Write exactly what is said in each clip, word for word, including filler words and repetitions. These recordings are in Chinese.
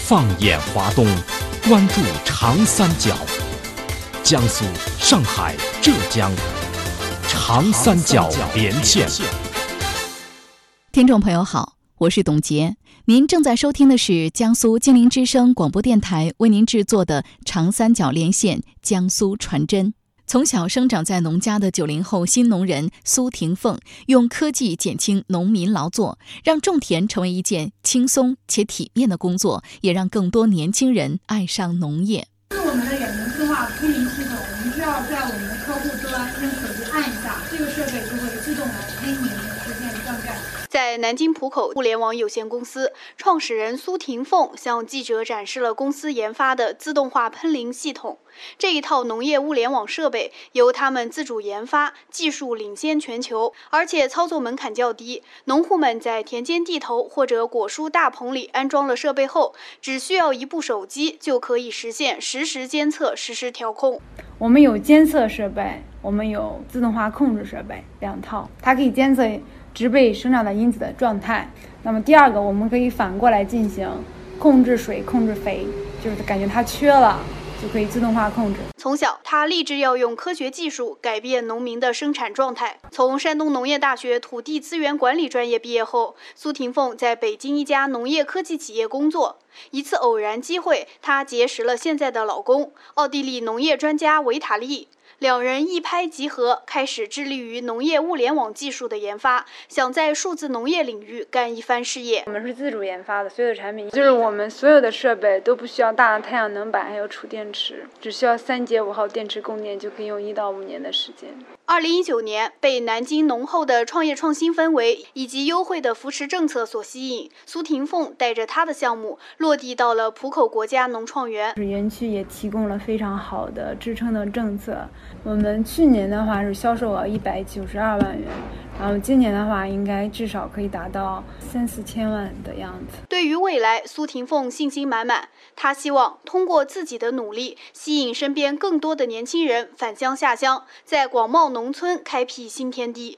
放眼华东，关注长三角，江苏、上海、浙江，长三角连线。 听众朋友好，我是董洁，您正在收听的是江苏金陵之声广播电台为您制作的长三角连线江苏传真。从小生长在农家的九零后新农人苏廷凤，用科技减轻农民劳作，让种田成为一件轻松且体面的工作，也让更多年轻人爱上农业。 是我们的远程自动化喷淋系统，我们需要在我们的客户端用手机按一下，这个设备就会自动来喷淋实现灌溉。 在南京浦口互联网有限公司，创始人苏廷凤向记者展示了公司研发的自动化喷淋系统。这一套农业物联网设备由他们自主研发，技术领先全球，而且操作门槛较低。农户们在田间地头或者果蔬大棚里安装了设备后，只需要一部手机就可以实现实时监测、实时调控。 我们有监测设备，我们有自动化控制设备两套，它可以监测植被生长的因子的状态。那么第二个，我们可以反过来进行控制水、控制肥，就是感觉它缺了，就可以自动化控制。 从小，他立志要用科学技术改变农民的生产状态。从山东农业大学土地资源管理专业毕业后，苏廷凤在北京一家农业科技企业工作。一次偶然机会，她结识了现在的老公，奥地利农业专家维塔利。两人一拍即合，开始致力于农业物联网技术的研发，想在数字农业领域干一番事业。 我们是自主研发的，所有的产品就是我们所有的设备都不需要大的太阳能板，还有储电池，只需要三节五号电池供电就可以用一到五年的时间。 二零一九年，被南京浓厚的创业创新氛围以及优惠的扶持政策所吸引，苏廷凤带着他的项目落地到了浦口国家农创园。 园区也提供了非常好的支撑的政策，我们去年的话是销售额一百九十二万元，然后今年的话应该至少可以达到三四千万的样子。 对于未来，苏廷凤信心满满，他希望通过自己的努力，吸引身边更多的年轻人返乡下乡，在广袤农村开辟新天地。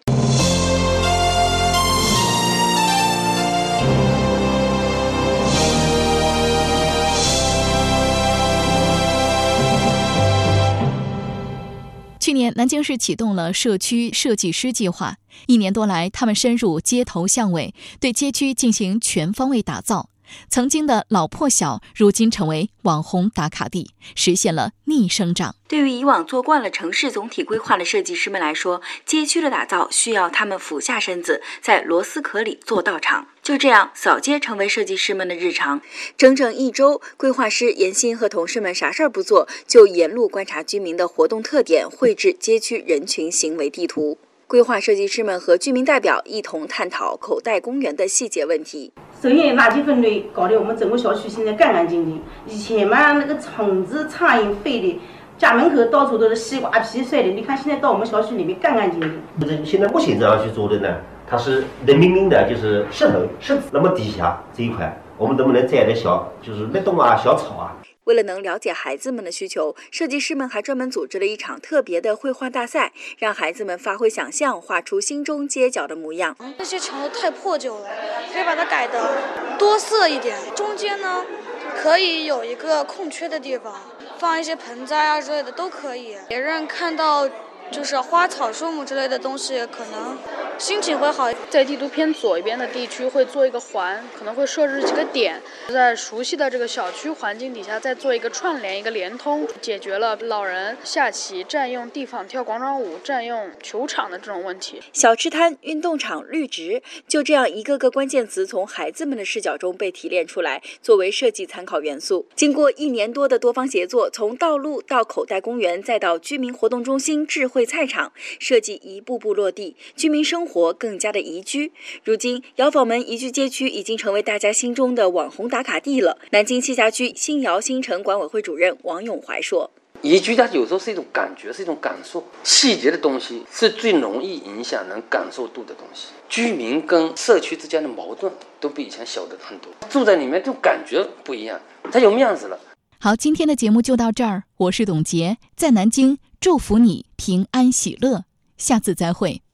去年，南京市启动了社区设计师计划，一年多来，他们深入街头巷尾，对街区进行全方位打造。曾经的老破小，如今成为网红打卡地，实现了逆生长。 对于以往做惯了城市总体规划的设计师们来说，街区的打造需要他们俯下身子，在螺丝壳里做道场。就这样，扫街成为设计师们的日常。整整一周，规划师严欣和同事们啥事儿不做，就沿路观察居民的活动特点，绘制街区人群行为地图。规划设计师们和居民代表一同探讨口袋公园的细节问题。 首先，垃圾分类搞得我们整个小区现在干干净净。以前嘛，那个虫子、苍蝇飞的，家门口到处都是西瓜皮碎的。你看现在到我们小区里面干干净净。 现在目前这样去做的呢，它是人明明的就是石头、石子，那么底下这一块，我们能不能栽点小就是绿动啊、小草啊？ 为了能了解孩子们的需求，设计师们还专门组织了一场特别的绘画大赛，让孩子们发挥想象，画出心中街角的模样。 这些墙都太破旧了，可以把它改得多色一点。中间呢，可以有一个空缺的地方，放一些盆栽啊之类的都可以。别人看到就是花草树木之类的东西，可能心情会好。 在地图偏左一边的地区会做一个环，可能会设置几个点，在熟悉的这个小区环境底下再做一个串联、一个连通，解决了老人下棋占用地方、跳广场舞占用球场的这种问题。 小吃摊、运动场、绿植，就这样一个个关键词从孩子们的视角中被提炼出来，作为设计参考元素。经过一年多的多方协作，从道路到口袋公园，再到居民活动中心、智慧菜场，设计一步步落地，居民生活更加的宜居。如今，瑶坊门宜居街区已经成为大家心中的网红打卡地了。南京栖霞区新瑶新城管委会主任王永怀说：“ 宜居它有时候是一种感觉，是一种感受，细节的东西是最容易影响人感受度的东西。居民跟社区之间的矛盾都比以前小得很多，住在里面就感觉不一样，它有面子了。” 好，今天的节目就到这儿，我是董洁，在南京祝福你平安喜乐，下次再会。